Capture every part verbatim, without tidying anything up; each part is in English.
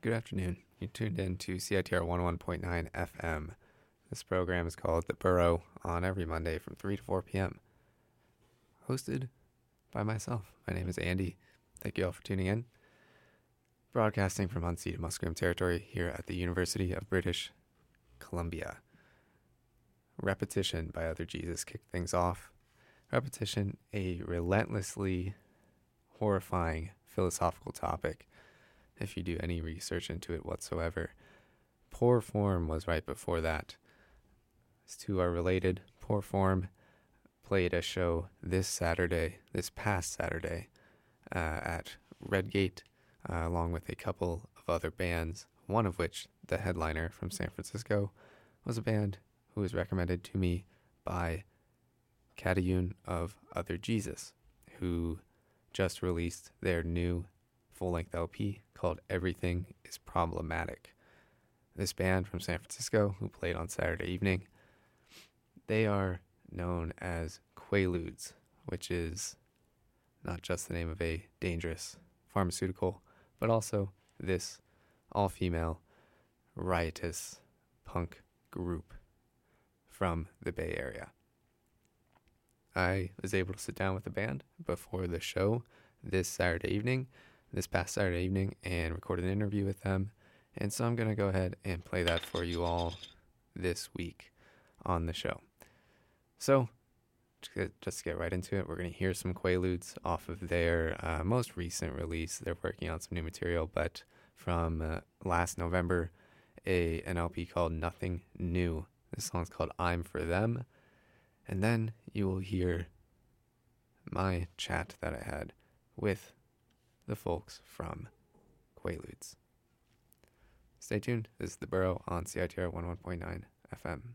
Good afternoon. You tuned in to C I T R one oh one point nine F M. This program is called The Burrow on every Monday from three to four p.m. Hosted by myself. My name is Andy. Thank you all for tuning in. Broadcasting from unceded Musqueam territory here at the University of British Columbia. Repetition by Other Jesus kicked things off. Repetition, a relentlessly horrifying philosophical topic, if you do any research into it whatsoever. Poor Form was right before that. These two are related. Poor Form played a show this Saturday, this past Saturday, uh, at Redgate, uh, along with a couple of other bands, one of which, the headliner from San Francisco, was a band who was recommended to me by Catayune of Other Jesus, who just released their new full-length L P called Everything is Problematic. This band from San Francisco, who played on Saturday evening, they are known as Quaaludes, which is not just the name of a dangerous pharmaceutical, but also this all-female, riotous punk group from the Bay Area. I was able to sit down with the band before the show this Saturday evening, this past Saturday evening, and record an interview with them. And so I'm going to go ahead and play that for you all this week on the show. So, just to get right into it, we're going to hear some Quaaludes off of their uh, most recent release. They're working on some new material, but from uh, last November, a an L P called Nothing New. This song's called I'm For Them. And then you will hear my chat that I had with the folks from Quaaludes. Stay tuned. This is The Burrow on C I T R one oh one point nine F M.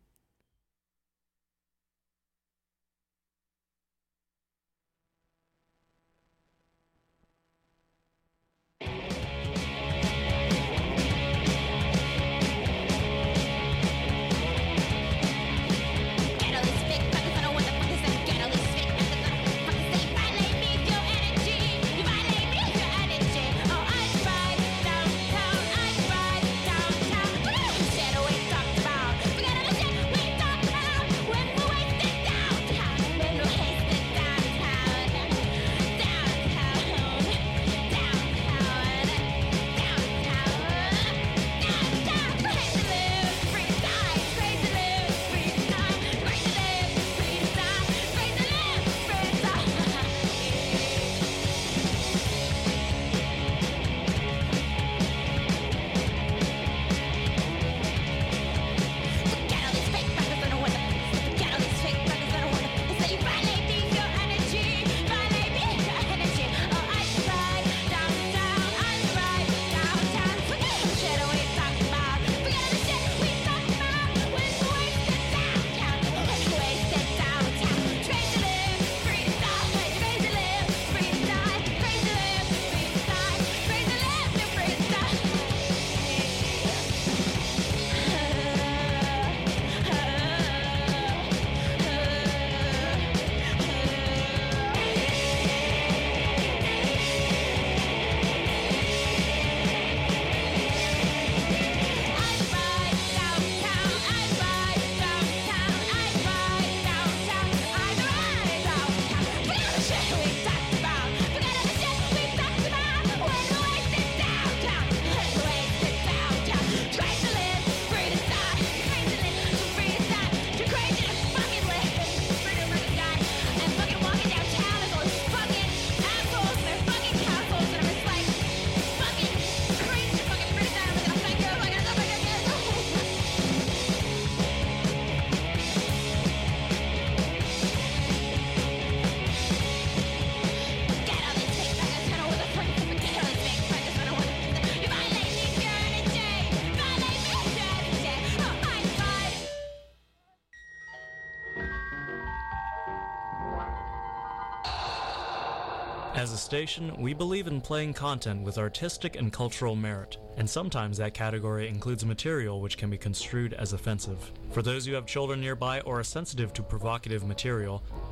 As a station, we believe in playing content with artistic and cultural merit, and sometimes that category includes material which can be construed as offensive. For those who have children nearby or are sensitive to provocative material,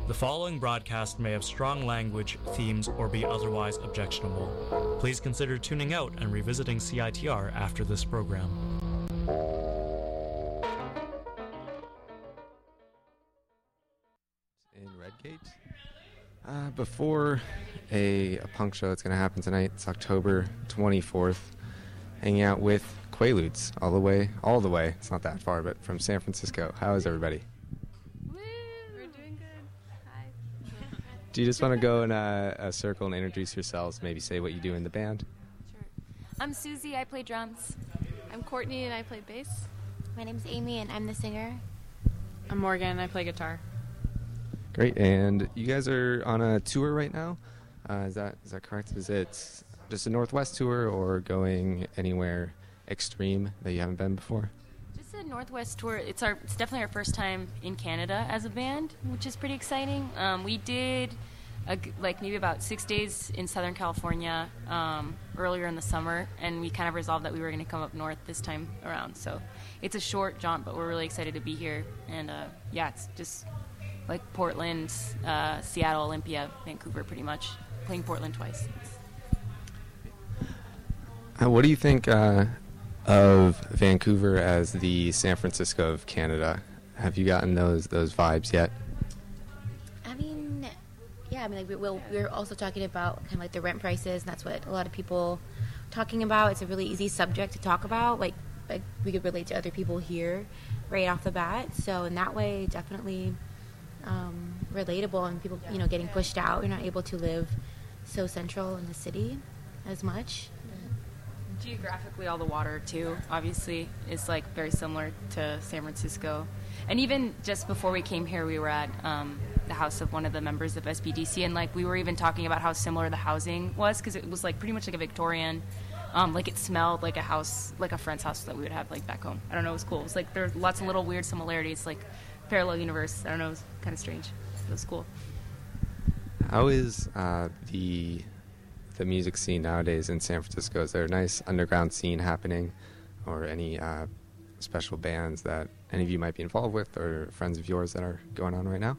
The following broadcast may have strong language, themes, or be otherwise objectionable. Please consider tuning out and revisiting C I T R after this program. In Redgate. Uh, before a, a punk show that's going to happen tonight, it's October twenty-fourth, hanging out with Quaaludes all the way, all the way, it's not that far, but from San Francisco. How is everybody? Woo! We're doing good. Hi. Do you just want to go in a, a circle and introduce yourselves, maybe say what you do in the band? Sure. I'm Susie, I play drums. I'm Courtney, and I play bass. My name's Amy, and I'm the singer. I'm Morgan, I play guitar. Great, and you guys are on a tour right now? Uh, is that is that correct? Is it just a Northwest tour or going anywhere extreme that you haven't been before? Just a Northwest tour. It's our. It's definitely our first time in Canada as a band, which is pretty exciting. Um, we did a g like maybe about six days in Southern California um, earlier in the summer, and we kind of resolved that we were going to come up north this time around. So it's a short jaunt, but we're really excited to be here. And uh, yeah, it's just like Portland, uh, Seattle, Olympia, Vancouver, pretty much. Playing Portland twice. Uh, what do you think uh, of Vancouver as the San Francisco of Canada? Have you gotten those those vibes yet? I mean, yeah, I mean, like we, we'll, we're also talking about kind of like the rent prices, and that's what a lot of people are talking about. It's a really easy subject to talk about. Like, like we could relate to other people here right off the bat. So in that way, definitely um, relatable, and people, you know, getting pushed out. You're not able to live so central in the city as much. Geographically, all the water too, obviously, is like very similar to San Francisco. And even just before we came here, we were at um, the house of one of the members of S B D C, and like we were even talking about how similar the housing was, because it was like pretty much like a Victorian, um, like it smelled like a house, like a friend's house that we would have like back home. I don't know, it was cool. It was like there's lots of little weird similarities, like parallel universe. I don't know, it was kind of strange. It was cool. How is uh, the the music scene nowadays in San Francisco? Is there a nice underground scene happening, or any uh, special bands that any of you might be involved with, or friends of yours that are going on right now?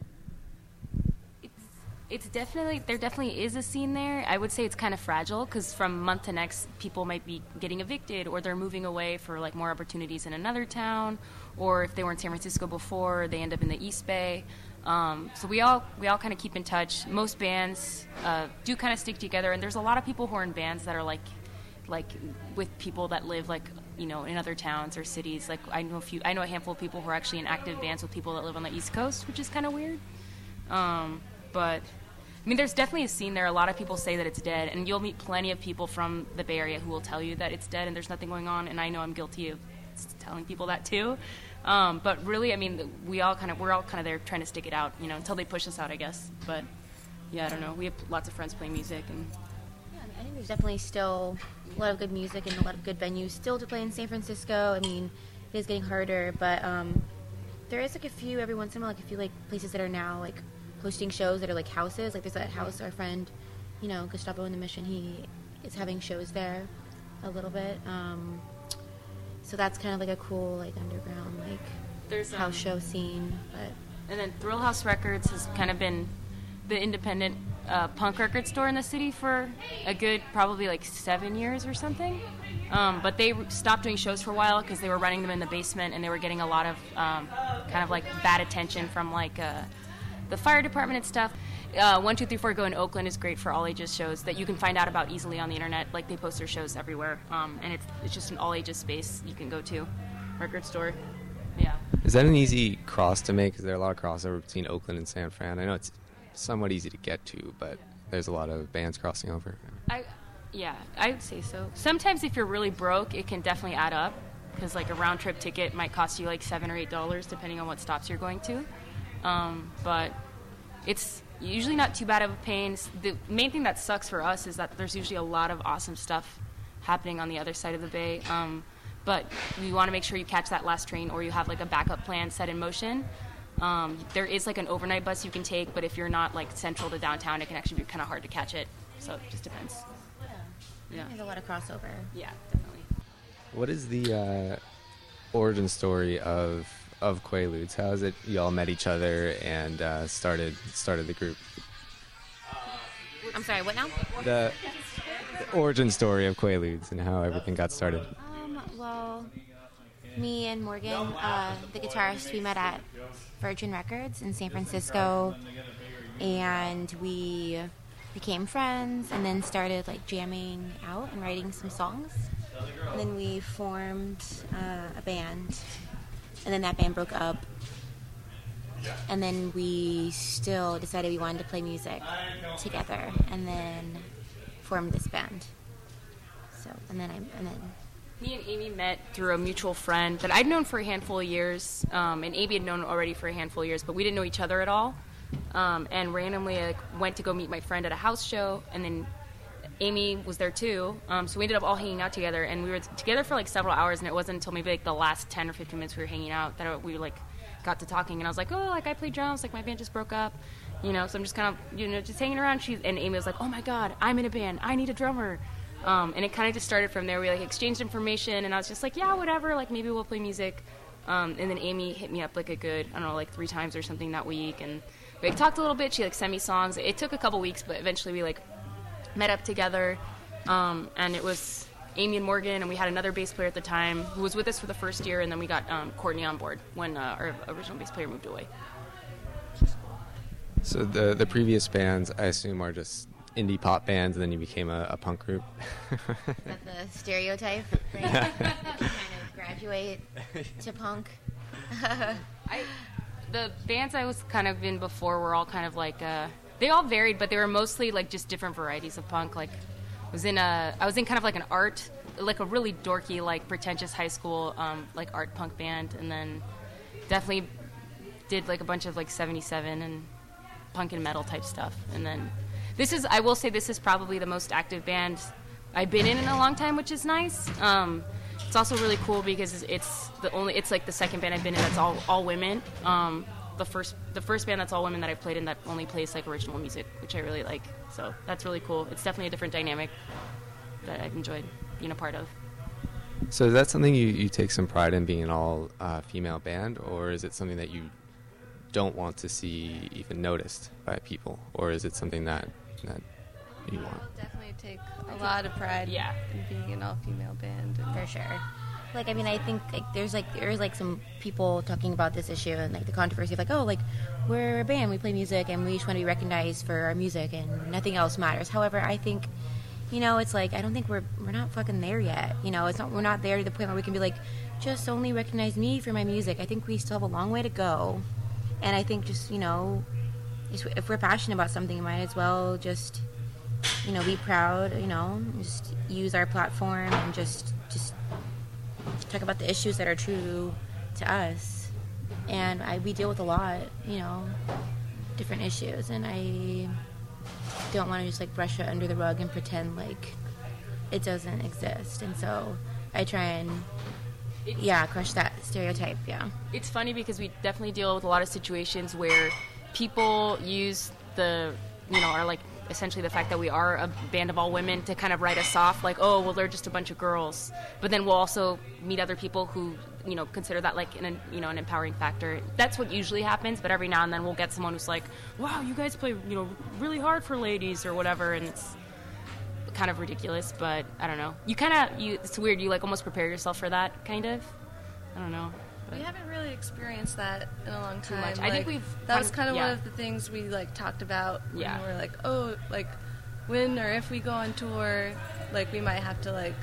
It's it's definitely, there definitely is a scene there. I would say it's kind of fragile, because from month to next, people might be getting evicted, or they're moving away for like more opportunities in another town, or if they were in San Francisco before, they end up in the East Bay. Um, so we all we all kind of keep in touch. Most bands uh, do kind of stick together, and there's a lot of people who are in bands that are like like with people that live like, you know, in other towns or cities. Like I know a few, I know a handful of people who are actually in active bands with people that live on the East Coast, which is kind of weird. Um, but I mean, there's definitely a scene there. A lot of people say that it's dead, and you'll meet plenty of people from the Bay Area who will tell you that it's dead and there's nothing going on. And I know I'm guilty of telling people that too. Um, but really, I mean, we all kind of, we're all kind of there trying to stick it out, you know, until they push us out, I guess. But yeah, I don't know. We have lots of friends playing music, and Yeah, I mean, I think there's definitely still a lot of good music and a lot of good venues still to play in San Francisco. I mean, it is getting harder, but um, there is like a few every once in a while, like a few like places that are now like hosting shows that are like houses. Like there's that house, our friend, you know, Gustavo in the Mission, he is having shows there a little bit. Um, So that's kind of like a cool, like underground, like there's um, house show scene. But and then Thrill House Records has kind of been the independent uh, punk record store in the city for a good probably like seven years or something. Um, but they stopped doing shows for a while because they were running them in the basement, and they were getting a lot of um, kind of like bad attention from like uh, the fire department and stuff. Uh, one two three four Go in Oakland is great for all ages shows that you can find out about easily on the internet. Like they post their shows everywhere, um, and it's it's just an all ages space you can go to, record store. Yeah. Is that an easy cross to make? Is there a lot of crossover between Oakland and San Fran? I know it's somewhat easy to get to, but there's a lot of bands crossing over. I, yeah, I would say so. Sometimes if you're really broke, it can definitely add up, because like a round trip ticket might cost you like seven or eight dollars depending on what stops you're going to. Um, but it's usually not too bad of a pain. The main thing that sucks for us is that there's usually a lot of awesome stuff happening on the other side of the bay. Um, but you want to make sure you catch that last train, or you have like a backup plan set in motion. Um, there is like an overnight bus you can take, but if you're not like central to downtown, it can actually be kind of hard to catch it. So it just depends. yeah, there's a lot of crossover. Yeah, definitely. What is the uh, origin story of of Quaaludes. How is it you all met each other and uh, started started the group? I'm sorry, what now? The, the origin story of Quaaludes and how everything got started. Um, well, me and Morgan, uh, the guitarist, we met at Virgin Records in San Francisco, and we became friends and then started like jamming out and writing some songs. And then we formed uh, a band, and then that band broke up. And then we still decided we wanted to play music together, and then formed this band. So, and then I, and then Me and Amy met through a mutual friend that I'd known for a handful of years, um, and Amy had known already for a handful of years, but we didn't know each other at all. Um, and randomly, I went to go meet my friend at a house show, and then Amy was there too. Um, so we ended up all hanging out together, and we were t- together for like several hours. And it wasn't until maybe like the last ten or fifteen minutes we were hanging out that we like got to talking. And I was like, oh, like I play drums, like my band just broke up, you know. So I'm just kind of, you know, just hanging around. She and Amy was like, oh my God, I'm in a band. I need a drummer. Um, and it kind of just started from there. We like exchanged information, and I was just like, yeah, whatever. Like maybe we'll play music. Um, and then Amy hit me up like a good, I don't know, like three times or something that week, and we like, talked a little bit. She like sent me songs. It took a couple weeks, but eventually we like met up together. Um, and it was Amy and Morgan, and we had another bass player at the time who was with us for the first year, and then we got um, Courtney on board when uh, our original bass player moved away. So the the previous bands, I assume, are just indie pop bands, and then you became a, a punk group. is that the stereotype? Like, kind of graduate to punk. I, the bands I was kind of in before were all kind of like uh, they all varied, but they were mostly like just different varieties of punk. Like I was in a I was in kind of like an art, like a really dorky, like pretentious high school um, like art punk band, and then definitely did like a bunch of like seventy-seven and punk and metal type stuff. And then this is I will say this is probably the most active band I've been in in a long time, which is nice. Um, It's also really cool because it's the only it's like the second band I've been in that's all all women. Um, the first the first band that's all women that I've played in that only plays like original music, which I really like. So that's really cool. It's definitely a different dynamic that I've enjoyed being a part of. So is that something you, you take some pride in, being an all uh, female band, or is it something that you don't want to see even noticed by people, or is it something that that you want? I'll definitely take a lot of pride Yeah. in being an all-female band. And For sure. Like, I mean, I think like there's like there's like some people talking about this issue and like the controversy of like, oh, like we're a band, we play music, and we just want to be recognized for our music, and nothing else matters. However, I think, you know, it's like I don't think we're we're not fucking there yet. You know, it's not we're not there to the point where we can be like, just only recognize me for my music. I think we still have a long way to go, and I think just you know, if we're passionate about something, you might as well just you know be proud. You know, just use our platform and just just. talk about the issues that are true to us, and I, we deal with a lot, you know, different issues, and I don't want to just like brush it under the rug and pretend like it doesn't exist, and so I try and yeah crush that stereotype. Yeah, It's funny because we definitely deal with a lot of situations where people use the, you know, are like essentially the fact that we are a band of all women to kind of write us off like, oh, well, they're just a bunch of girls. But then we'll also meet other people who, you know, consider that like an, you know, an empowering factor. That's what usually happens, but every now and then we'll get someone who's like, wow, you guys play, you know, really hard for ladies or whatever, and it's kind of ridiculous, but I don't know. You kind of, you it's weird, you like almost prepare yourself for that, kind of. I don't know. we haven't really experienced that in a long time. much. I think Like, we've that was kind kind of- of yeah. one of the things we like talked about. When Yeah. we were like, oh, like when or if we go on tour, like we might have to like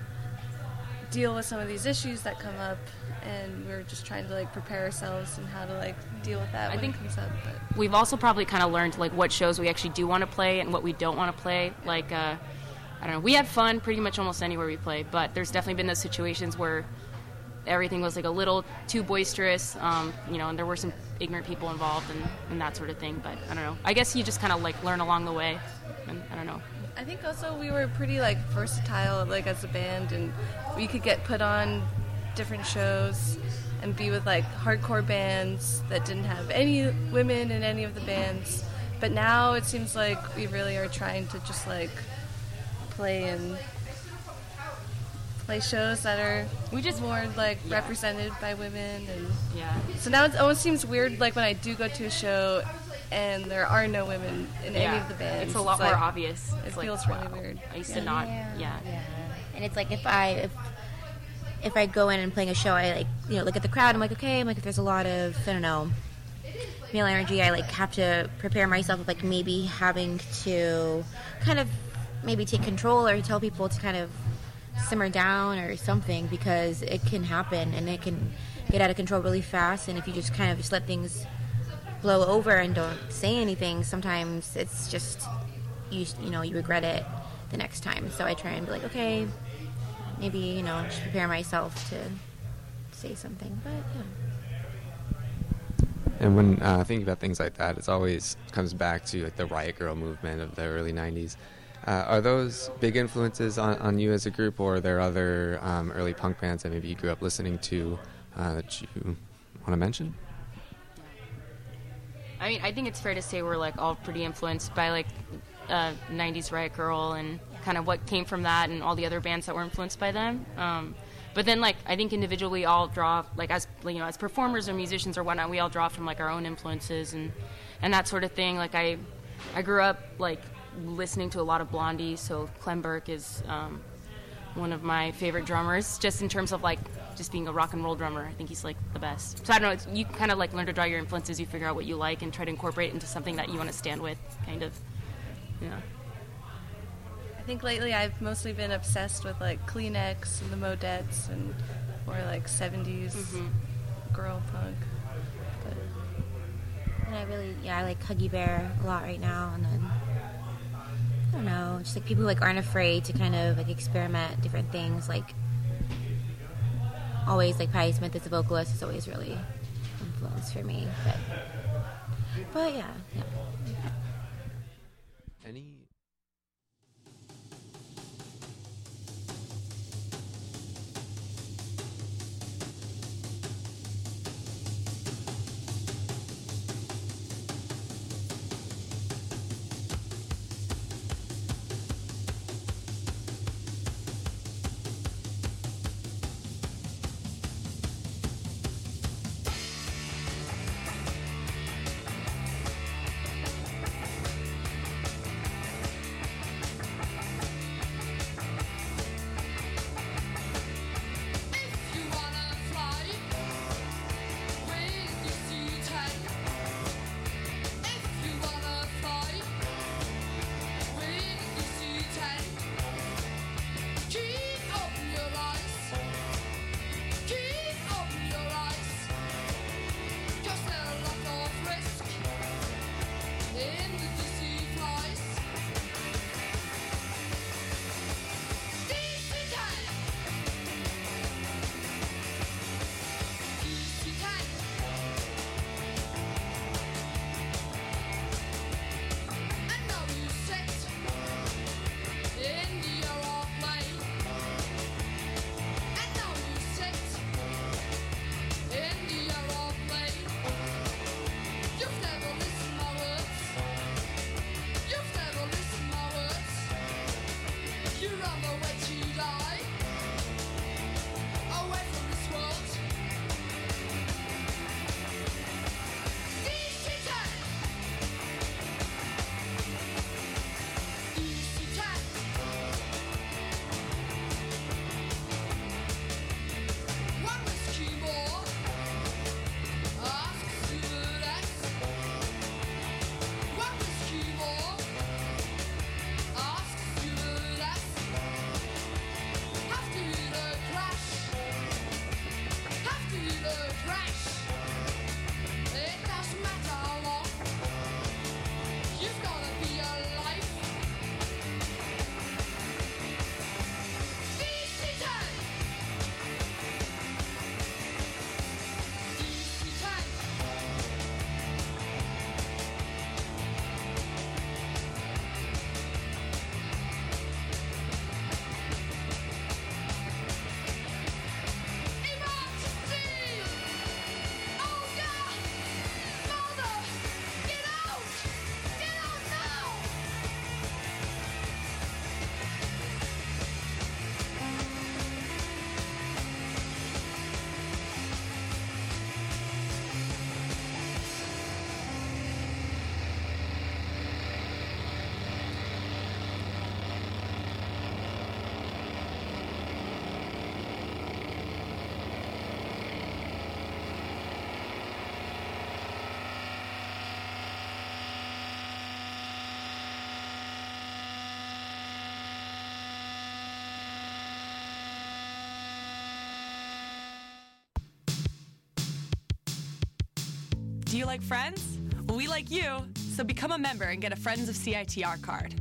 deal with some of these issues that come up, and we we're just trying to like prepare ourselves and how to like deal with that I when think it comes up. But We've also probably kind of learned like what shows we actually do want to play and what we don't want to play. Like, uh, I don't know, we have fun pretty much almost anywhere we play, but there's definitely been those situations where everything was like a little too boisterous, um, you know, and there were some ignorant people involved and, and that sort of thing. But I don't know. I guess you just kind of like learn along the way, and I don't know. I think also we were pretty like versatile like as a band, and we could get put on different shows and be with like hardcore bands that didn't have any women in any of the bands. But now it seems like we really are trying to just like play in play shows that are We just- more like yeah. represented by women, and Yeah. so now it almost seems weird like when I do go to a show and there are no women in any Yeah. of the bands. It's a lot more like, obvious. It It's like, feels really wow. weird. I used Yeah. to not. Yeah. And it's like if I if if I go in and playing a show, I like you know look at the crowd. I'm like, okay, I'm like if there's a lot of I don't know male energy, I like have to prepare myself with like maybe having to kind of maybe take control or tell people to kind of simmer down or something, because it can happen and it can get out of control really fast. And if you just kind of just let things blow over and don't say anything, sometimes it's just you you know you regret it the next time. So I try and be like, okay, maybe you know just prepare myself to say something. But yeah. And when uh, thinking about things like that, it always comes back to like the Riot Girl movement of the early nineties. Uh, are those big influences on, on you as a group, or are there other um, early punk bands that maybe you grew up listening to uh, that you want to mention? I mean, I think it's fair to say we're like all pretty influenced by like uh, nineties Riot Girl and kind of what came from that, and all the other bands that were influenced by them. Um, but then, like, I think individually, all draw like as you know, as performers or musicians or whatnot, we all draw from like our own influences and and that sort of thing. Like I, I grew up like listening to a lot of Blondie, so Clem Burke is um, one of my favorite drummers, just in terms of like just being a rock and roll drummer. I think he's like the best. So I don't know, it's, you kind of like learn to draw your influences, you figure out what you like and try to incorporate it into something that you want to stand with, kind of. Yeah. I think lately I've mostly been obsessed with like Kleenex and the Modettes and more like seventies Mhm. girl punk. But And I really, yeah, I like Huggy Bear a lot right now. And then, I don't know, just like people who like aren't afraid to kind of like experiment different things. Like, always like Patti Smith as a vocalist is always really influenced for me. But, but yeah, yeah. Any Do you like Friends? Well, we like you, so become a member and get a Friends of C I T R card.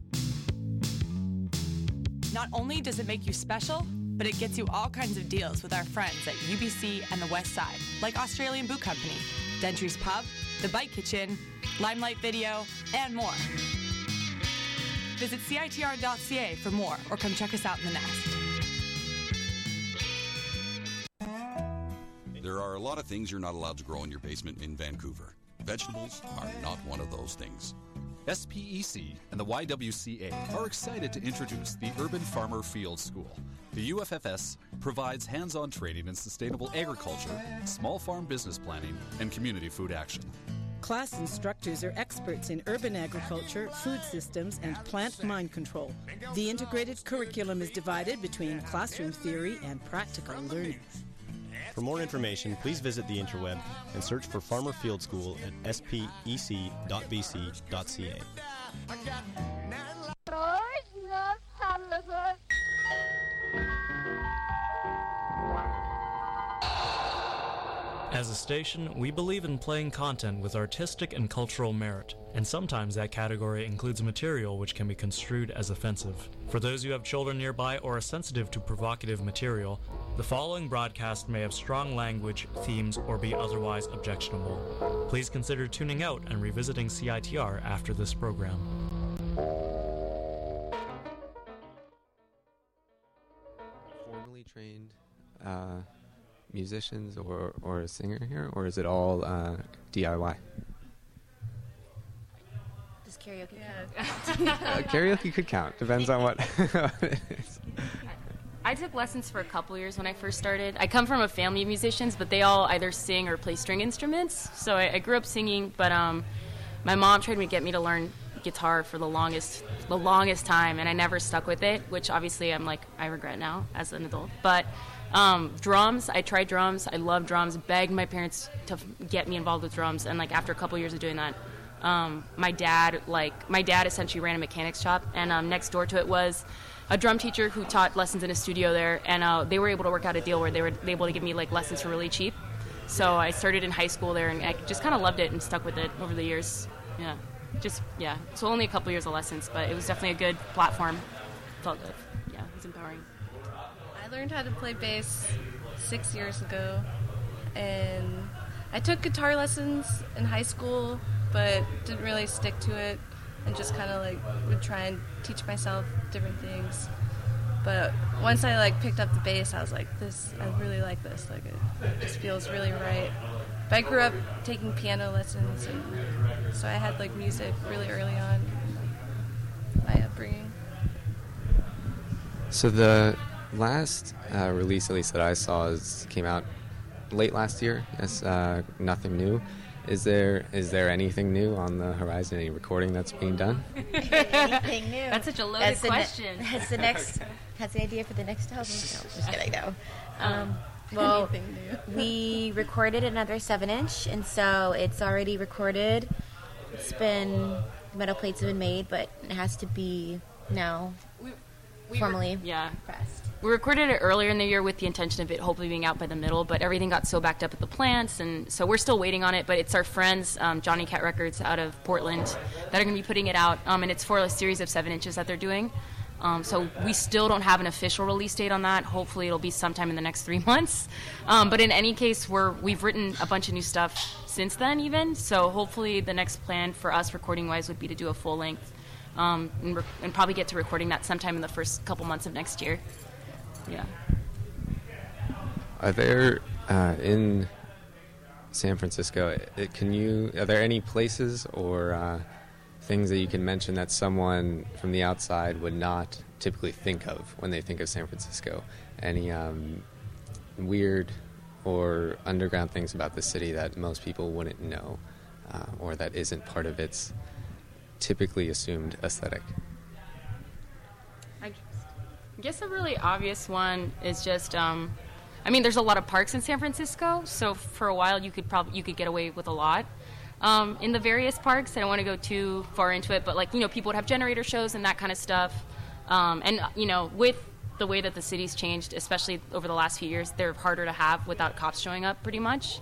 Not only does it make you special, but it gets you all kinds of deals with our friends at U B C and the West Side, like Australian Boot Company, Dentry's Pub, The Bite Kitchen, Limelight Video, and more. Visit C I T R dot C A for more, or come check us out in the Nest. There are a lot of things you're not allowed to grow in your basement in Vancouver. Vegetables are not one of those things. S P E C and the Y W C A are excited to introduce the Urban Farmer Field School. The U F F S provides hands-on training in sustainable agriculture, small farm business planning, and community food action. Class instructors are experts in urban agriculture, food systems, and plant mind control. The integrated curriculum is divided between classroom theory and practical learning. For more information, please visit the interweb and search for Farmer Field School at S P E C dot B C dot C A. As a station, we believe in playing content with artistic and cultural merit, and sometimes that category includes material which can be construed as offensive. For those who have children nearby or are sensitive to provocative material, the following broadcast may have strong language, themes, or be otherwise objectionable. Please consider tuning out and revisiting C I T R after this program. Formally trained uh, musicians or, or a singer here, or is it all uh, D I Y? Does karaoke Yeah. count? uh, karaoke could count. Depends on what it is. I took lessons for a couple years when I first started. I come from a family of musicians, but they all either sing or play string instruments. So I, I grew up singing, but um, my mom tried to get me to learn guitar for the longest, the longest time, and I never stuck with it, which obviously I'm like, I regret now as an adult. But um, drums, I tried drums. I love drums. Begged my parents to f- get me involved with drums, and like after a couple years of doing that, um, my dad, like my dad essentially ran a mechanics shop, and um, next door to it was a drum teacher who taught lessons in a studio there, and uh, they were able to work out a deal where they were able to give me like lessons for really cheap. So I started in high school there, and I just kind of loved it and stuck with it over the years. Yeah, just yeah. So only a couple years of lessons, but it was definitely a good platform. Felt good. Yeah, it was empowering. I learned how to play bass six years ago, and I took guitar lessons in high school, but didn't really stick to it, and just kind of like would try and teach myself different things. But once I like picked up the bass, I was like, this, I really like this. Like it, it just feels really right. But I grew up taking piano lessons, and so I had like music really early on in my upbringing. So the last uh, release, at least that I saw, is came out late last year. It's uh, Nothing New. Is there is there anything new on the horizon? Any recording that's being done? Anything new? That's such a loaded That's the ne- question. that's the next. That's the idea for the next album. No, just kidding. No. Um, well, Anything new. we recorded another seven-inch, and so it's already recorded. It's been metal plates have been made, but it has to be now We, we formally Re- yeah. pressed. We recorded it earlier in the year with the intention of it hopefully being out by the middle, but everything got so backed up at the plants, and so we're still waiting on it. But it's our friends, um, Johnny Cat Records out of Portland, that are going to be putting it out, um, and it's for a series of seven inches that they're doing. Um, so we still don't have an official release date on that. Hopefully it'll be sometime in the next three months. Um, but in any case, we're, we've written a bunch of new stuff since then even, so hopefully the next plan for us recording-wise would be to do a full length um, and, re- and probably get to recording that sometime in the first couple months of next year. Yeah. Are there uh, in San Francisco? It, can you? Are there any places or uh, things that you can mention that someone from the outside would not typically think of when they think of San Francisco? Any um, weird or underground things about the city that most people wouldn't know, uh, or that isn't part of its typically assumed aesthetic? I guess a really obvious one is just, um, I mean, there's a lot of parks in San Francisco, so for a while you could probably you could get away with a lot. Um, in the various parks, I don't want to go too far into it, but like, you know, people would have generator shows and that kind of stuff. Um, and, you know, with the way that the city's changed, especially over the last few years, they're harder to have without cops showing up pretty much.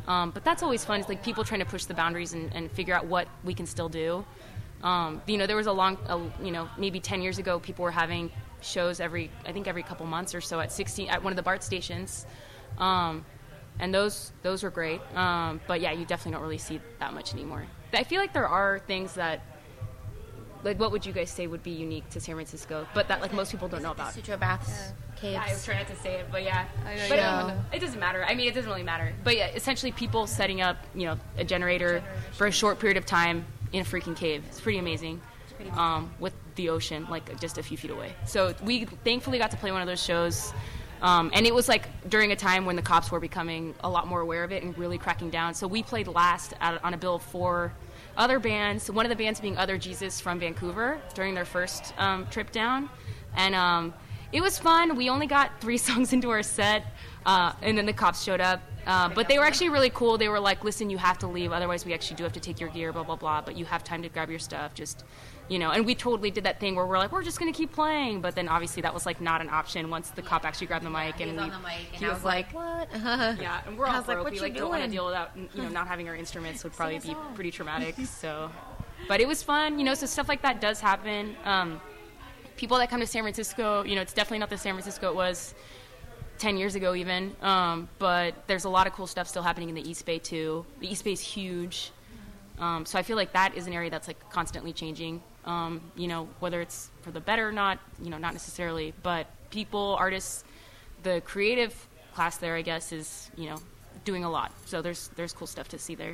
Um, but that's always fun. It's like people trying to push the boundaries and, and figure out what we can still do. Um, you know, there was a long, a, you know, maybe ten years ago, people were having shows every, I think every couple months or so at sixteen at one of the BART stations, um, and those those were great. Um, but yeah, you definitely don't really see that much anymore. I feel like there are things that, like, what would you guys say would be unique to San Francisco, but that like most people don't know about? Sutro baths, yeah. caves. Yeah, I was trying not to say it, but yeah, I know, but yeah. it, it doesn't matter. I mean, it doesn't really matter. But yeah, essentially, people setting up, you know, a generator for a short period of time in a freaking cave. It's pretty amazing. It's pretty um, with the ocean, like, just a few feet away. So we thankfully got to play one of those shows. Um, and it was, like, during a time when the cops were becoming a lot more aware of it and really cracking down. So we played last at, on a bill of four other bands, one of the bands being Other Jesus from Vancouver during their first um, trip down. And um, it was fun. We only got three songs into our set, uh, and then the cops showed up. Uh, but they were actually really cool. They were like, listen, you have to leave. Otherwise, we actually do have to take your gear, blah, blah, blah. But you have time to grab your stuff. Just, you know. And we totally did that thing where we're like, we're just going to keep playing. But then, obviously, that was, like, not an option once the cop actually grabbed the mic. Yeah, and he was we, on the mic. And he I was, was like, what? Yeah, and we're all I was like, broke. what we, you like, don't want to doing? deal without, you know, not having our instruments would probably be pretty traumatic. So, but it was fun. You know, so stuff like that does happen. Um, people that come to San Francisco, you know, it's definitely not the San Francisco it was ten years ago even, um, but there's a lot of cool stuff still happening in the East Bay too. The East Bay is huge, um, so I feel like that is an area that's like constantly changing, um, you know, whether it's for the better or not, you know, not necessarily, but people, artists, the creative class there, I guess, is, you know, doing a lot, so there's there's cool stuff to see there.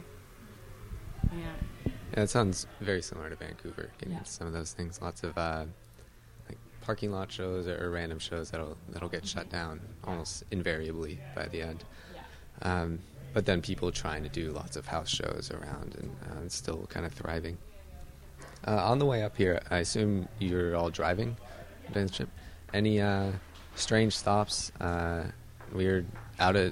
Yeah. Yeah, it sounds very similar to Vancouver, getting Yeah. into some of those things. Lots of uh, like parking lot shows or, or random shows that'll that'll get shut down almost invariably by the end. Yeah. Um, but then people trying to do lots of house shows around and uh, it's still kind of thriving. Uh, on the way up here, I assume you're all driving, Ben's trip. Any uh, strange stops, uh, weird, out of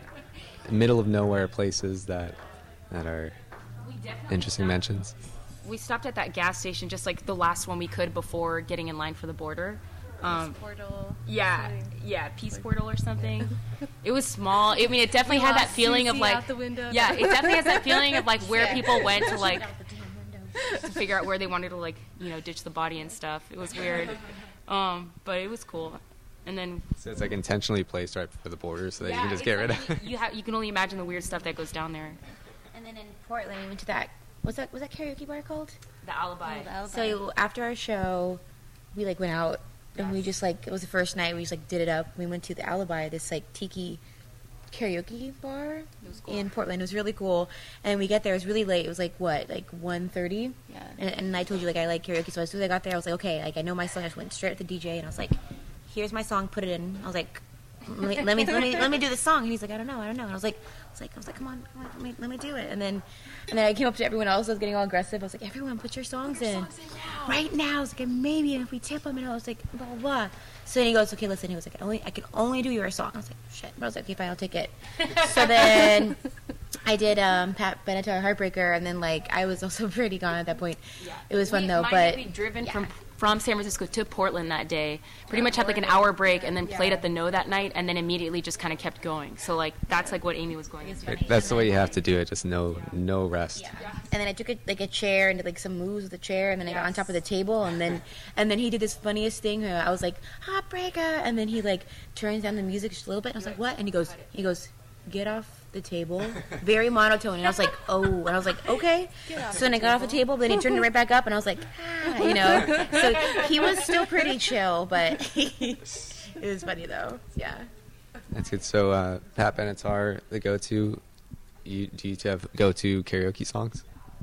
middle of nowhere places that that are interesting mentions? We stopped at that gas station, just like the last one we could before getting in line for the border. Um, Peace Portal. Yeah, something. yeah, Peace Portal or something. It was small. I mean, it definitely We had that lost feeling of Susie like, out the window. yeah, it definitely has that feeling of like where Yeah. people went to like Out the damn window. to figure out where they wanted to like, you know, ditch the body and stuff. It was weird, um, but it was cool. And then So it's like intentionally placed right before the border so that you can just it's get rid like of you, you, ha- you can only imagine the weird stuff that goes down there. And then in Portland, we went to that. Was that was that karaoke bar called? The alibi. So after our show, we like went out and we just like it was the first night we just like did it up. We went to the Alibi, this like tiki karaoke bar in Portland. It was really cool. And we get there, it was really late. It was like what, like one thirty? Yeah. And, and I told you like I like karaoke, so as soon as I got there, I was like, okay, like I know my song. I just went straight at the D J and I was like, here's my song, put it in. I was like, let me let me let me, let me do the song. And he's like, I don't know, I don't know. And I was like, I was like, I was like, come on, come on, let me let me do it. And then and then I came up to everyone else. I was getting all aggressive. I was like, everyone, put your songs in right now. I was like, maybe if we tip them, and I was like, blah blah blah. So then he goes, okay, listen. He was like, I only I can only do your song. I was like, shit. But I was like, okay, fine, I'll take it. So then I did um, Pat Benatar Heartbreaker, and then like I was also pretty gone at that point. Yeah. It was fun we, though, mind but you, we driven yeah. from from San Francisco to Portland that day. Pretty much had like an hour break and then played at the No that night, and then immediately just kind of kept going. So like that's like what Amy was going It's through. funny. That's the way you have to do it, just no no rest. Yeah. And then I took a, like a chair and did like some moves with the chair, and then I got on top of the table, and then and then he did this funniest thing. Uh, I was like Heartbreaker, and then he like turns down the music just a little bit. And I was like, what? And he goes, he goes, get off the table, very monotone. And I was like, oh, and I was like, okay. So then I got off the table, but then he turned it right back up, and I was like, ah, you know. So he was still pretty chill, but it was funny though. Yeah. That's good. So uh, Pat Benatar, the go-to. You, do you have go-to karaoke songs?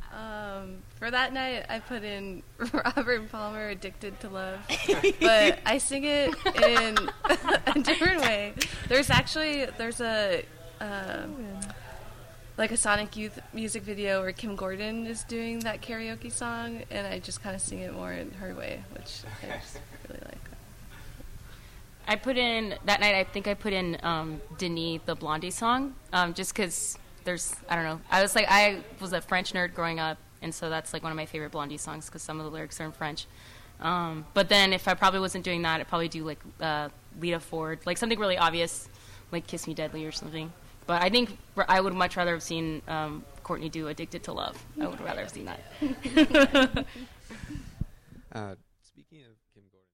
Um, for that night, I put in Robert Palmer, "Addicted to Love," but I sing it in a different way. There's actually there's a um, like a Sonic Youth music video where Kim Gordon is doing that karaoke song, and I just kind of sing it more in her way, which I just really like. I put in that night. I think I put in um, Denis, the Blondie song, um, just because there's I don't know. I was like I was a French nerd growing up, and so that's like one of my favorite Blondie songs because some of the lyrics are in French. Um, but then if I probably wasn't doing that, I'd probably do like uh, Lita Ford, like something really obvious, like "Kiss Me Deadly" or something. But I think r- I would much rather have seen um, Courtney do "Addicted to Love." I would rather have seen that. uh, speaking of Kim Gordon.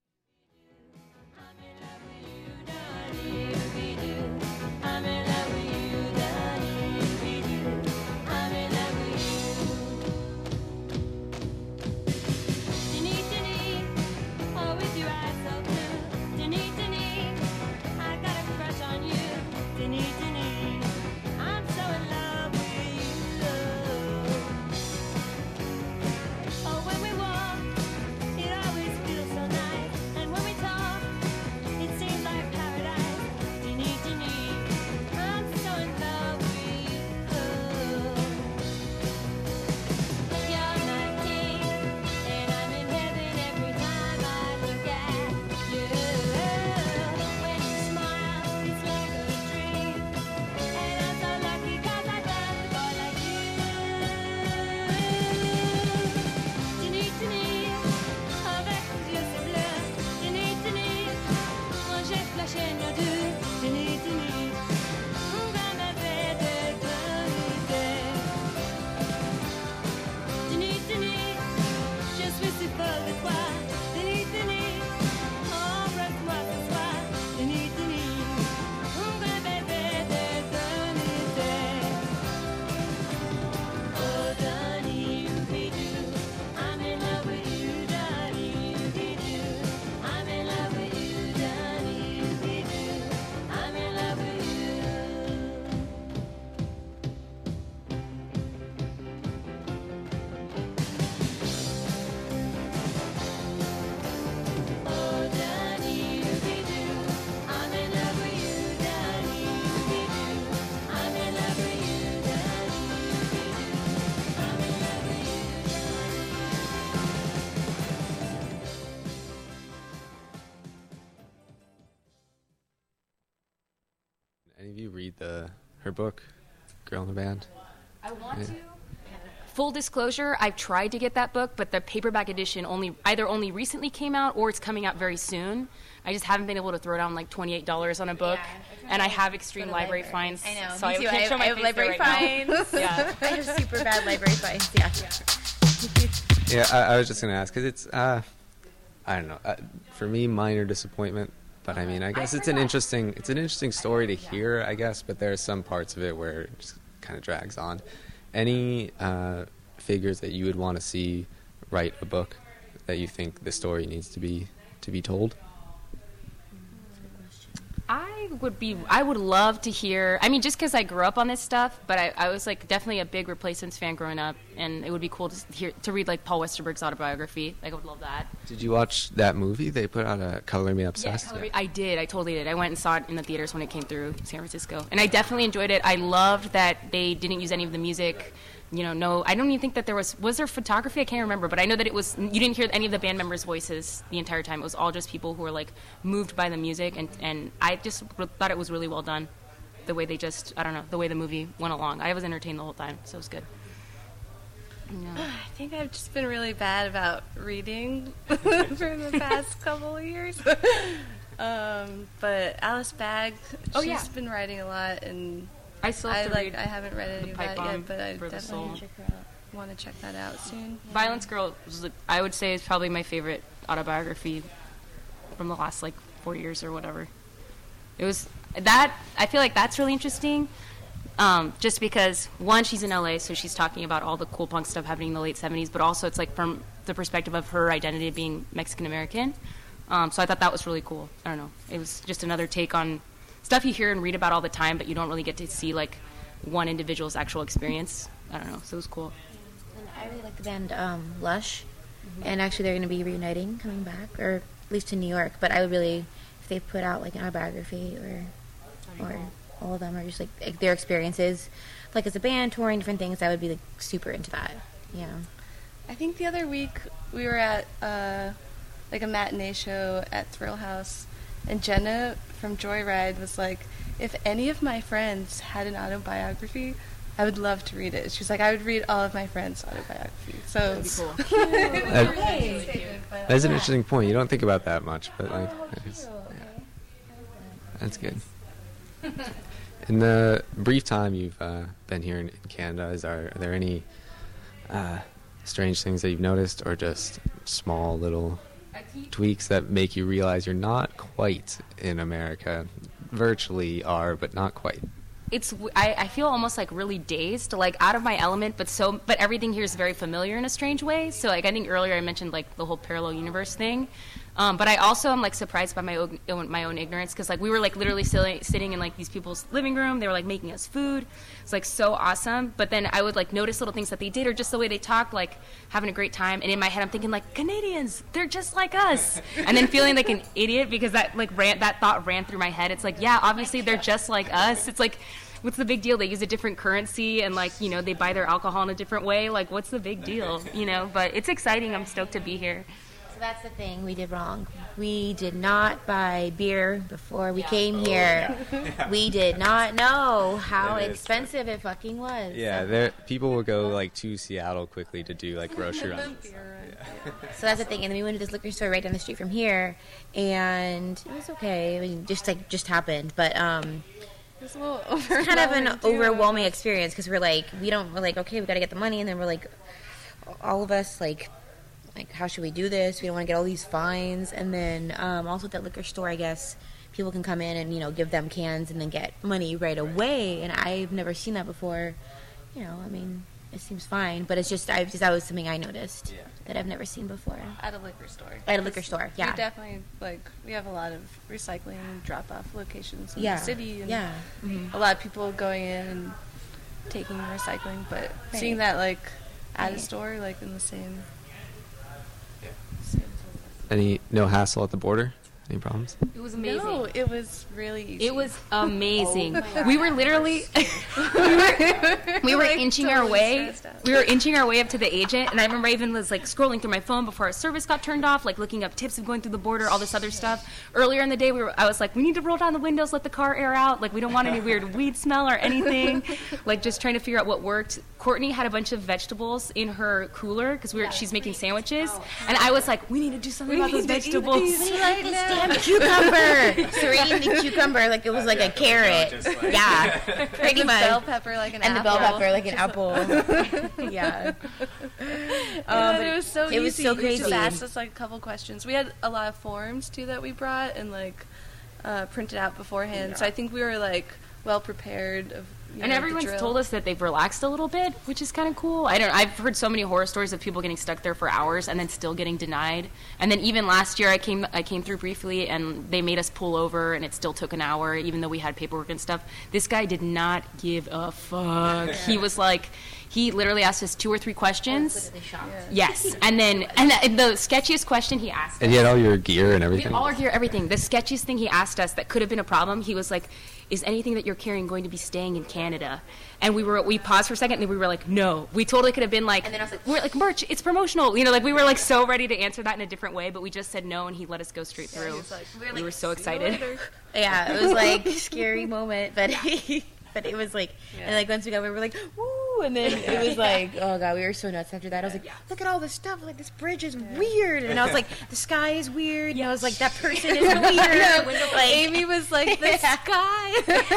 Any of you read the her book, Girl in the Band? I want Yeah. to. Full disclosure, I've tried to get that book, but the paperback edition only either only recently came out or it's coming out very soon. I just haven't been able to throw down like twenty-eight dollars on a book, Yeah, and I have extreme the library, library. fines. I know, so me I too. can't I have- show my I have face library there right now. fines. Yeah, I have super bad library fines. Yeah. Yeah, I, I was just gonna ask because it's uh, I don't know. Uh, for me, minor disappointment, but I mean, I guess it's an interesting it's an interesting story to hear, I guess. But there are some parts of it where it just kind of drags on. Any uh, figures that you would want to see write a book that you think the story needs to be to be told? I would be. I would love to hear. I mean, just because I grew up on this stuff, but I, I was like definitely a big Replacements fan growing up, and it would be cool to hear to read like Paul Westerberg's autobiography. Like I would love that. Did you watch that movie? They put out a Color Me Obsessed. Yeah, I did. I totally did. I went and saw it in the theaters when it came through San Francisco, and I definitely enjoyed it. I loved that they didn't use any of the music. You know, no, I don't even think that there was was there photography. I can't remember, but I know that it was. You didn't hear any of the band members' voices the entire time. It was all just people who were like moved by the music, and and I just re- thought it was really well done. The way they just, I don't know, the way the movie went along. I was entertained the whole time, so it was good. Yeah. I think I've just been really bad about reading for the past couple of years. um, but Alice Bagg, Oh, she's yeah. been writing a lot, and I still have I to like. read I haven't read any The of Pipe that Bomb yet, but I for the Soul. definitely want to check that out soon. Violence Girl, was, like, I would say, is probably my favorite autobiography from the last like four years or whatever. It was that I feel like that's really interesting, um, just because one, she's in L A, so she's talking about all the cool punk stuff happening in the late seventies, but also it's like from the perspective of her identity being Mexican American. Um, so I thought that was really cool. I don't know. It was just another take on stuff you hear and read about all the time, but you don't really get to see like one individual's actual experience. I don't know. So it was cool. And I really like the band um, Lush, and actually they're going to be reuniting, coming back, or at least to New York. But I would really, if they put out like an autobiography or or all of them, or just like, like their experiences, like as a band touring different things, I would be like super into that. Yeah. I think the other week we were at uh, like a matinee show at Thrill House, and Jenna from Joyride was like, if any of my friends had an autobiography, I would love to read it. She's like, I would read all of my friends' autobiographies. So That'd be cool. That- That's an interesting point. You don't think about that much, but like, it's- yeah. That's good. In the brief time you've uh, been here in, in Canada, is there, are there any uh, strange things that you've noticed, or just small little tweaks that make you realize you're not quite in America? Virtually are, but not quite. It's I, I feel almost like really dazed, like out of my element, but so but everything here is very familiar in a strange way. So like I think earlier I mentioned like the whole parallel universe thing, um, but I also am like surprised by my own my own ignorance, because like we were like literally sitting sitting in like these people's living room. They were like making us food. It's like so awesome. But then I would like notice little things that they did, or just the way they talked, like having a great time. And in my head I'm thinking like, Canadians, they're just like us. And then feeling like an idiot because that like ran that thought ran through my head. It's like, yeah, obviously they're just like us. It's like, what's the big deal? They use a different currency, and like, you know, they buy their alcohol in a different way. Like, what's the big deal? You know, but it's exciting. I'm stoked to be here. So that's the thing we did wrong. We did not buy beer before we yeah. came here. Yeah. We did not know how expensive it fucking was. Yeah, there people will go like to Seattle quickly to do like grocery runs. Yeah. So that's the thing. And then we went to this liquor store right down the street from here, and it was okay. I mean, just like just happened, but um. It's a little it's kind of an too. overwhelming experience, because we're like, we don't, we're like, okay, we got to get the money, and then we're like, all of us, like, like, how should we do this? We don't want to get all these fines. And then um, also at that liquor store, I guess, people can come in and, you know, give them cans and then get money right away. And I've never seen that before. You know, I mean, it seems fine, but it's just, I just that was something I noticed yeah. that I've never seen before. At a liquor store. At a liquor store, yeah. We definitely, like, we have a lot of recycling drop-off locations in yeah. the city. And yeah. Mm-hmm. a lot of people going in and taking recycling, but right. seeing that, like, at right. a store, like, in the same... Yeah. same Any, no hassle at the border? Any problems? It was amazing. No, it was really easy. It was amazing. Oh we were literally, we were, we were like inching totally our way. We were inching our way up to the agent, and I remember I even was like scrolling through my phone before our service got turned off, like looking up tips of going through the border, all this other stuff. Earlier in the day, we were, I was like, we need to roll down the windows, let the car air out. Like, we don't want any weird weed smell or anything. Like, just trying to figure out what worked. Courtney had a bunch of vegetables in her cooler because we were, she's making sandwiches, and I was like, we need to do something we about those vegetables. Damn cucumber. So we're eating the cucumber like it was like a carrot. Like yeah, pretty and much. The bell pepper like an and apple. And the bell pepper like an apple. yeah. Um, it was so it easy. was so crazy. He just asked us like a couple questions. We had a lot of forms too that we brought and like uh, printed out beforehand. Yeah. So I think we were like well prepared of. You and know, everyone's told us that they've relaxed a little bit, which is kind of cool. I don't. I've heard so many horror stories of people getting stuck there for hours and then still getting denied. And then even last year, I came I came through briefly, and they made us pull over, and it still took an hour, even though we had paperwork and stuff. This guy did not give a fuck. He was like, he literally asked us two or three questions. Yeah. Yes, and then and the, and the sketchiest question he asked. And he had all your gear and everything. All our gear, everything. The sketchiest thing he asked us that could have been a problem. He was like, is anything that you're carrying going to be staying in Canada? And we were we paused for a second, and then we were like, no. We totally could have been like, and then I was like, we're like, merch, it's promotional. You know, like we were like so ready to answer that in a different way, but we just said no, and he let us go straight yeah, through. Like, we, were, we like, were so excited. Yeah, it was like a scary moment, but but it was like, yeah. and like once we got, we were like, woo, and then it was like, oh god, we were so nuts after that. I was like, look at all this stuff, like this bridge is yeah. weird, and I was like, the sky is weird, and I was like, that person is weird. No, like, Amy was like, the yeah. sky.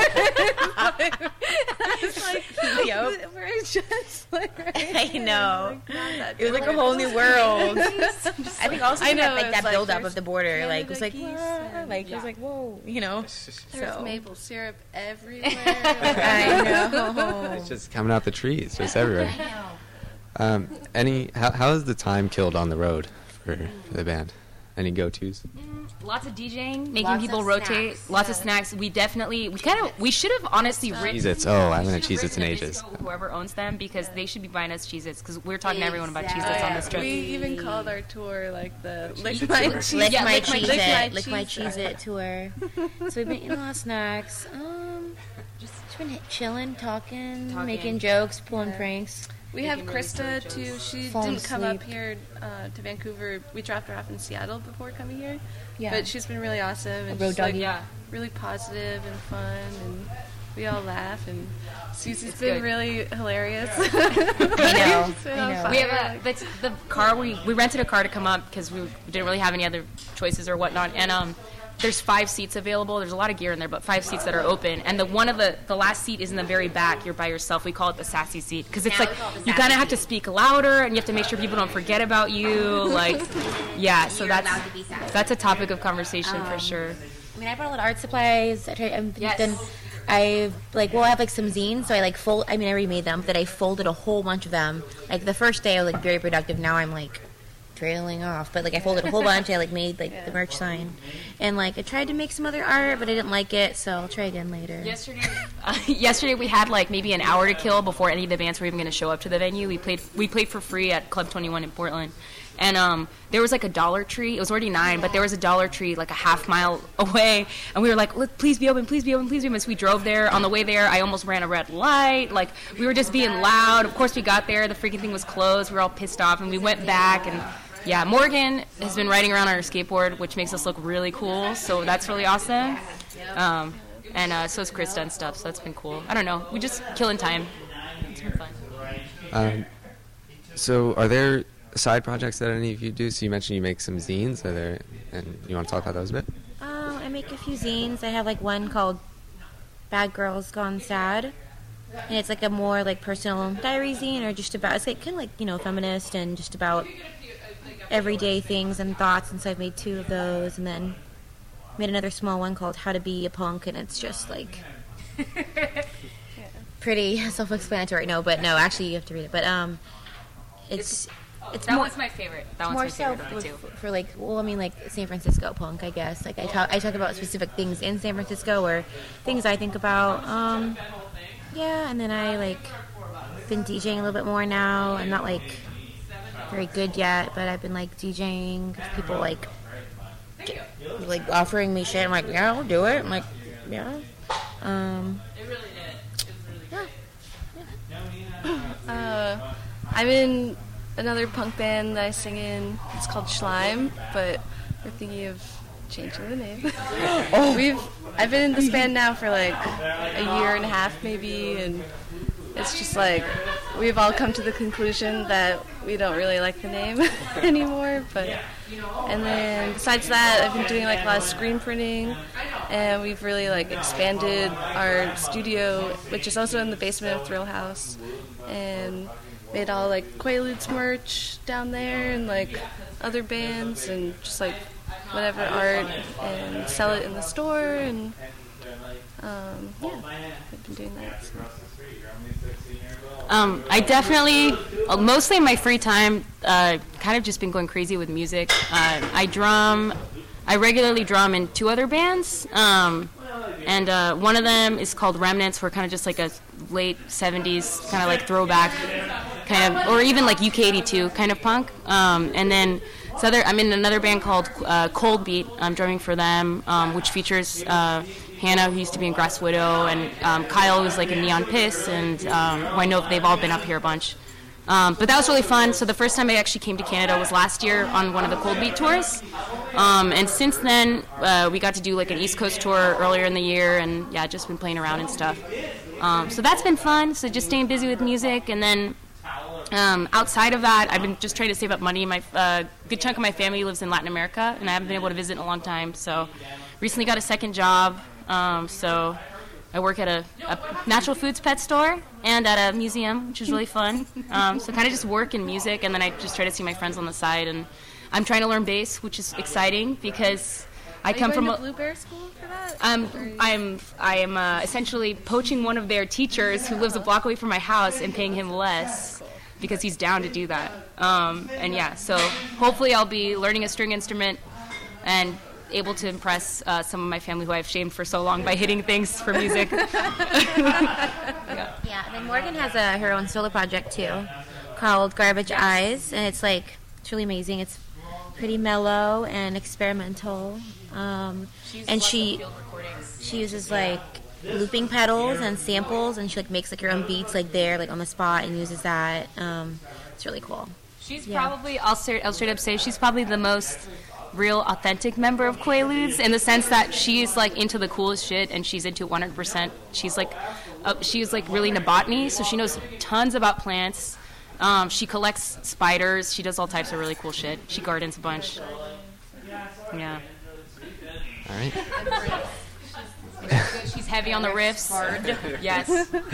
I was like, yep. we're just like, I know, like, it was like a whole new world. I think also I know, that, like that like, build up of the border, like was like, like yeah. it was like, whoa, you know. There's so. maple syrup everywhere. I know. It's just coming out the trees, just everywhere. I know. Um, any? How, how is the time killed on the road for, for the band? Any go-tos? Mm, lots of DJing, making lots people rotate. Snacks. Lots yeah. of snacks. We definitely, we kind of, we should have honestly written. Cheez-Its. Oh, I haven't had Cheez-Its in ages. Whoever owns them, because they should be buying us Cheez-Its, because we're talking exactly. to everyone about Cheez-Its on this trip. We even called our tour like the Lick Cheez-It My tour. Cheez-It. Lick Yeah, my lick my- Cheez-It. lick my Lick my Cheez-It. Cheez-It tour. So we've been eating a lot of snacks. Um, just been chilling, talking, Talking. making jokes, pulling Yeah. pranks. We have Krista too. She Falling didn't come up asleep. here uh, to Vancouver. We dropped her off in Seattle before coming here. Yeah. But she's been really awesome and road she's like doggy. Yeah. really positive and fun, and we all laugh. And Susie's It's been good. really hilarious. I know. She's been I on know. fire. We have a, that's the car we we rented a car to come up because we didn't really have any other choices or whatnot, and um there's five seats available. There's a lot of gear in there, but five seats that are open. And the one of the the last seat is in the very back. You're by yourself. We call it the sassy seat because it's Now like we call it the you kind sassy of have to speak louder, and you have to make sure people don't forget about you. Like, yeah. So You're that's allowed to be sassy. that's a topic of conversation for Um, sure. I mean, I brought a lot of art supplies. I tried, um, Yes. Then I like well, I have like some zines, so I like fold. I mean, I already made them, but I folded a whole bunch of them. Like the first day, I was like very productive. Now I'm like trailing off, but like I folded a whole bunch. I like made like the merch sign, and like I tried to make some other art, but I didn't like it, so I'll try again later. Yesterday, uh, yesterday we had like maybe an hour to kill before any of the bands were even going to show up to the venue. We played we played for free at Club twenty-one in Portland, and um, there was like a Dollar Tree. It was already nine, but there was a Dollar Tree like a half mile away, and we were like, "Let please be open, please be open, please be open." So we drove there. On the way there, I almost ran a red light. Like we were just being loud. Of course, we got there. The freaking thing was closed. We were all pissed off, and we went back and. Yeah, Morgan has been riding around on her skateboard, which makes us look really cool, so that's really awesome. Um, and uh, so is Krista and stuff, so that's been cool. I don't know, we just killing time. It's been fun. Um, so are there side projects that any of you do? So you mentioned you make some zines. Are there, and you want to talk about those a bit? Um, I make a few zines. I have like one called Bad Girls Gone Sad, and it's like a more like personal diary zine, or just about, it's like kind of like, you know, feminist and just about everyday things and thoughts, and so I've made two of those, and then made another small one called How to Be a Punk, and it's just like pretty self-explanatory. No, but no, actually you have to read it. But um, it's it's That more, one's my favorite. That it's one's more my so favorite of the for, two. for like, well, I mean, like San Francisco punk, I guess. Like I talk, I talk about specific things in San Francisco or things I think about. Um, yeah, and then I like been DJing a little bit more now. I'm not like very good yet, but I've been like DJing. People like get, like offering me shit. I'm like, yeah, I'll do it. I'm like, yeah. Um, Uh, I'm in another punk band that I sing in. It's called Schleim, but we're thinking of changing the name. Oh. We've I've been in this band now for like a year and a half maybe, and it's just like we've all come to the conclusion that we don't really like the name anymore. But and then besides that, I've been doing like a lot of screen printing, and we've really like expanded our studio, which is also in the basement of Thrill House, and made all like Quaaludes merch down there, and like other bands, and just like whatever art, and sell it in the store, and um, yeah, I've been doing that. So. Um, I definitely, uh, mostly in my free time, uh, kind of just been going crazy with music. Uh, I drum, I regularly drum in two other bands, um, and uh, one of them is called Remnants. We're kind of just like a late seventies kind of like throwback, kind of, or even like U K eighty-two kind of punk. Um, and then this other, I'm in another band called uh, Cold Beat. I'm drumming for them, um, which features uh, Hannah, who used to be in Grass Widow, and um, Kyle, who's like in Neon Piss, and um, who I know they've all been up here a bunch. Um, but that was really fun. So the first time I actually came to Canada was last year on one of the Cold Beat tours. Um, and since then, uh, we got to do like an East Coast tour earlier in the year, and yeah, just been playing around and stuff. Um, so that's been fun. So just staying busy with music, and then um, outside of that, I've been just trying to save up money. My uh, good chunk of my family lives in Latin America, and I haven't been able to visit in a long time. So recently got a second job. Um, so I work at a, a natural foods pet store and at a museum, which is really fun. Um, so kind of just work and music, and then I just try to see my friends on the side. And I'm trying to learn bass, which is exciting because I Are come you from going a, to Blue Bear School for that? um, I'm I am uh, essentially poaching one of their teachers who lives a block away from my house and paying him less because he's down to do that. Um, and yeah, so hopefully I'll be learning a string instrument and able to impress uh, some of my family who I've shamed for so long by hitting things for music. yeah. yeah, and then Morgan has a, her own solo project too called Garbage Eyes, and it's like, it's really amazing. It's pretty mellow and experimental. Um, and she she uses like looping pedals and samples, and she like makes like her own beats like there, like on the spot, and uses that. Um, it's really cool. She's yeah. probably, I'll straight, I'll straight up say, she's probably the most real authentic member of Quaaludes, in the sense that she's like into the coolest shit, and she's into one hundred percent. She's like, uh, she's like really into botany, so she knows tons about plants. Um, she collects spiders. She does all types of really cool shit. She gardens a bunch. Yeah. All right. She's heavy on the riffs. Hard. Yes.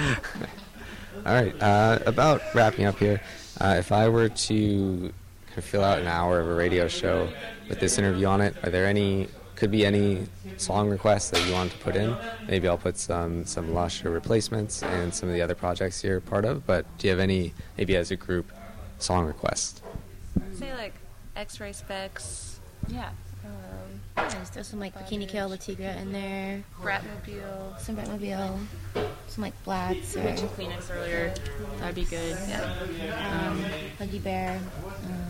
All right. Uh, about wrapping up here, uh, if I were to kind of fill out an hour of a radio show with this interview on it, are there any, could be any song requests that you want to put in? Maybe I'll put some, some Lush or Replacements and some of the other projects you're part of, but do you have any, maybe as a group, song requests? Say like X-Ray Specs. Yeah. Um, Yeah, just throw some like Bikini Kill, Latigra in there. Bratmobile. Some Bratmobile. Some like Blats. You Or, mentioned Kleenex earlier. That'd be good. Yeah. um, Huggy Bear. Um,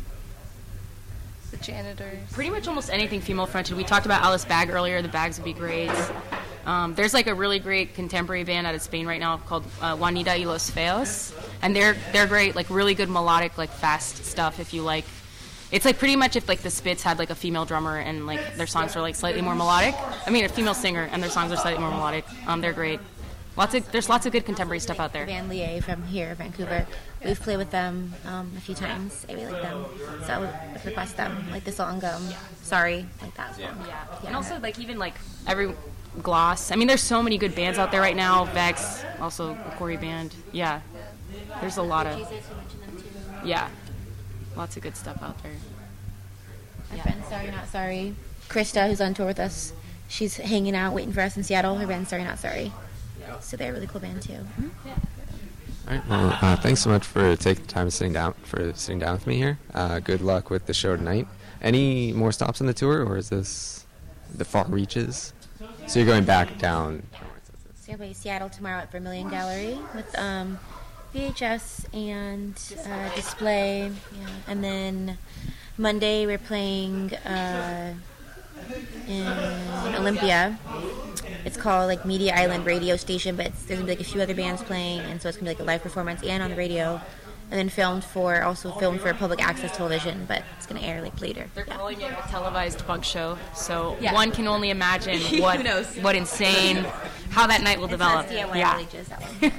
The Janitors. Pretty much almost anything female-fronted. We talked about Alice Bag earlier. The Bags would be great. Um, there's like a really great contemporary band out of Spain right now called uh, Juanita y los Feos, and they're they're great. Like really good melodic, like fast stuff. If you like, it's like pretty much if like the Spits had like a female drummer and like their songs are like slightly more melodic. I mean, a female singer and their songs are slightly more melodic. Um, they're great. Lots of there's lots of good contemporary stuff out there. Van Lier from here, Vancouver. We've played with them um, a few times. I really like them, so I would request them. Like the song um, "Sorry," like that song. Yeah. yeah, and also like even like every Gloss. I mean, there's so many good bands out there right now. Vex, also a Corey band. Yeah, there's a lot of yeah, lots of good stuff out there. My Yeah. friend, Sorry Not Sorry. Krista, who's on tour with us, she's hanging out, waiting for us in Seattle. Her band's Sorry Not Sorry. So they're a really cool band too. Mm-hmm. All right. Well, uh, thanks so much for taking the time sitting down for sitting down with me here. Uh, good luck with the show tonight. Any more stops on the tour, or is this the far reaches? So you're going back down. So you're going to Seattle tomorrow at Vermilion Gallery with um, V H S and uh, display. Yeah. And then Monday we're playing uh, in Olympia. It's called like Media Island Radio Station, but it's, there's gonna be like a few other bands playing, and so it's gonna be like a live performance and on the radio, and then filmed for also filmed for public access television, but it's gonna air like later. They're Yeah. calling it a televised punk show, so Yeah. one can only imagine what Who knows? what insane how that night will It's develop. not D I Y Yeah. villages, that one.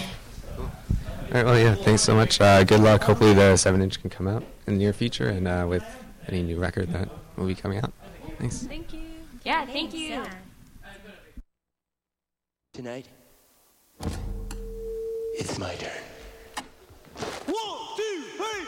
All right. Well, yeah. Thanks so much. Uh, good luck. Hopefully the seven inch can come out in the near future, and uh, with any new record that will be coming out. Thanks. Thank you. Yeah, thank you. Yeah. Tonight, it's my turn. One, two, three.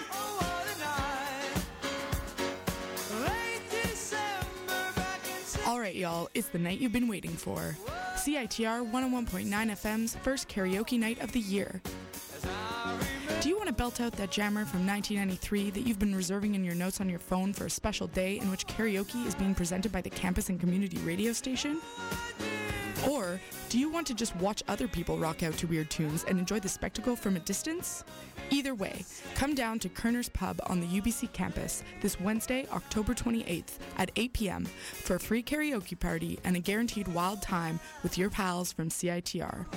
All right, y'all, it's the night you've been waiting for. C I T R one oh one point nine F M's first karaoke night of the year. Do you want to belt out that jammer from nineteen ninety-three that you've been reserving in your notes on your phone for a special day in which karaoke is being presented by the campus and community radio station? Or do you want to just watch other people rock out to weird tunes and enjoy the spectacle from a distance? Either way, come down to Kerner's Pub on the U B C campus this Wednesday, October twenty-eighth at eight p.m. for a free karaoke party and a guaranteed wild time with your pals from C I T R.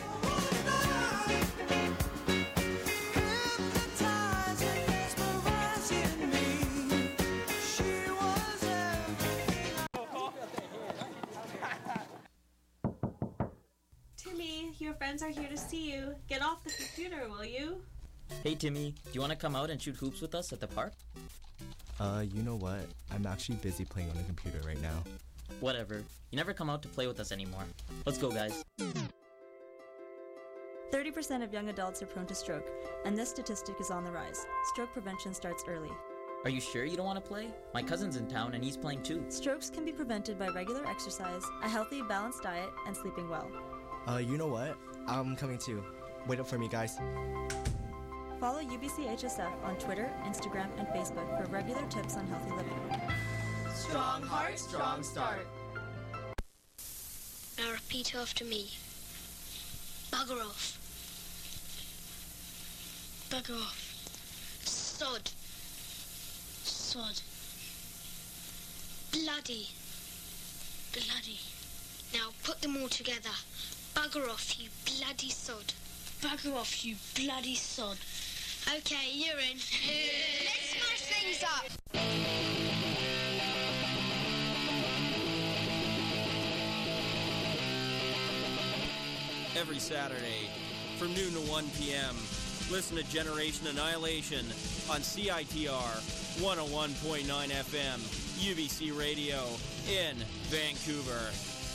Timmy, your friends are here to see you. Get off the computer, will you? Hey Timmy, do you want to come out and shoot hoops with us at the park? Uh, you know what? I'm actually busy playing on the computer right now. Whatever. You never come out to play with us anymore. Let's go, guys. thirty percent of young adults are prone to stroke, and this statistic is on the rise. Stroke prevention starts early. Are you sure you don't want to play? My cousin's in town and he's playing too. Strokes can be prevented by regular exercise, a healthy, balanced diet, and sleeping well. Uh, you know what? I'm coming too. Wait up for me, guys. Follow U B C H S F on Twitter, Instagram, and Facebook for regular tips on healthy living. Strong heart, strong start. Now repeat after me. Bugger off. Bugger off. Sod. Sod. Bloody. Bloody. Now put them all together. Bugger off, you bloody sod. Bugger off, you bloody sod. Okay, you're in. Let's smash things up. Every Saturday from noon to one p.m. Listen to Generation Annihilation on C I T R one oh one point nine F M, U B C Radio in Vancouver.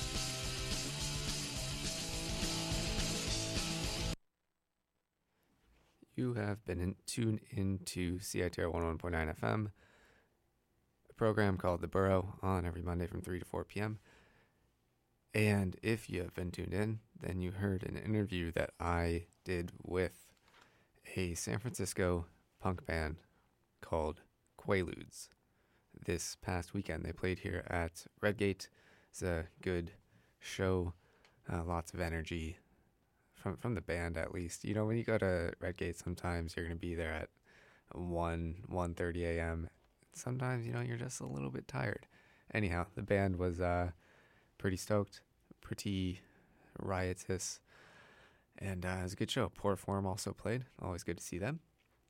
You have been in, tuned into C I T R one oh one point nine F M, a program called The Burrow on every Monday from three to four p.m. And if you have been tuned in, then you heard an interview that I did with a San Francisco punk band called Quaaludes. This past weekend, they played here at Redgate. It's a good show, uh, lots of energy. From from the band, at least. You know, when you go to Redgate, sometimes you're going to be there at one, one thirty a.m. Sometimes, you know, you're just a little bit tired. Anyhow, the band was uh, pretty stoked, pretty riotous, and uh, it was a good show. Poor Form also played. Always good to see them.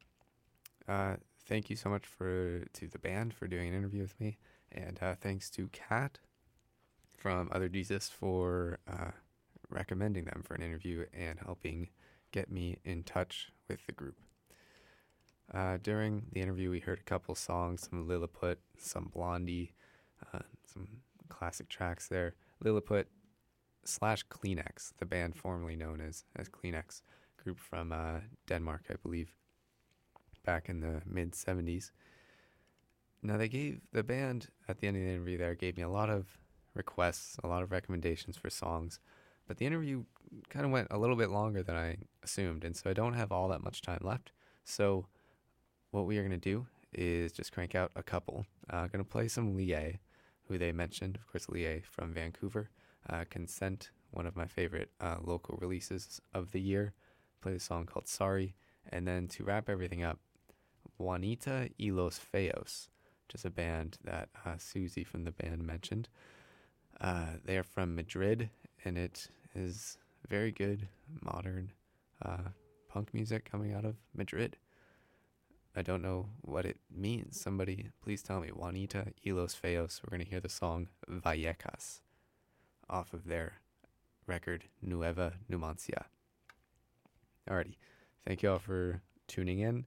Uh, thank you so much for to the band for doing an interview with me, and uh, thanks to Kat from Other Jesus for... Uh, recommending them for an interview and helping get me in touch with the group. Uh, during the interview, we heard a couple songs, some Lilliput, some Blondie, uh, some classic tracks there. Lilliput slash Kleenex, the band formerly known as, as Kleenex, group from uh, Denmark, I believe, back in the mid-seventies. Now, they gave, the band at the end of the interview there gave me a lot of requests, a lot of recommendations for songs. But the interview kind of went a little bit longer than I assumed, and so I don't have all that much time left. So what we are going to do is just crank out a couple. I'm uh, going to play some Lie, who they mentioned, of course, Lie from Vancouver. Uh, Consent, one of my favorite uh, local releases of the year. Play a song called Sorry. And then to wrap everything up, Juanita y los Feos, which is a band that uh, Susie from the band mentioned. Uh, they are from Madrid, and it is very good modern uh, punk music coming out of Madrid. I don't know what it means. Somebody please tell me. Juanita y los Feos. We're going to hear the song Vallecas off of their record Nueva Numancia. Alrighty. Thank you all for tuning in.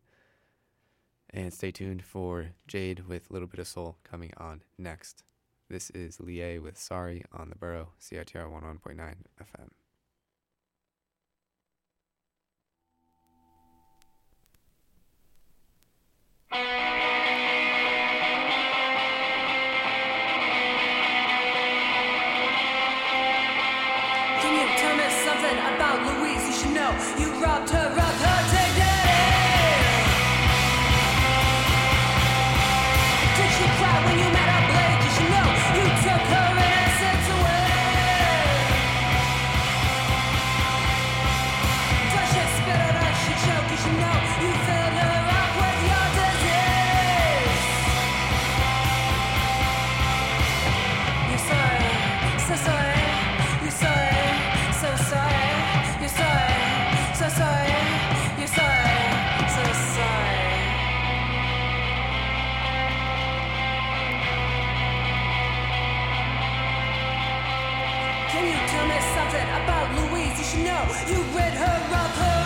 And stay tuned for Jade with Little Bit of Soul coming on next. This is Lie with Sorry on the Burrow, C I T R one oh one point nine F M. Can you tell me something about Louise? You should know you robbed her of her dignity. Did she cry when you met her blade? You should know you took her innocence away. Does she spit or does she choke? You should know you filled her up with your disease. You're sorry, so sorry. You're sorry, so sorry. You're sorry, so sorry. You're sorry, so sorry. Can you tell me something about Louise? You should know you rid her of her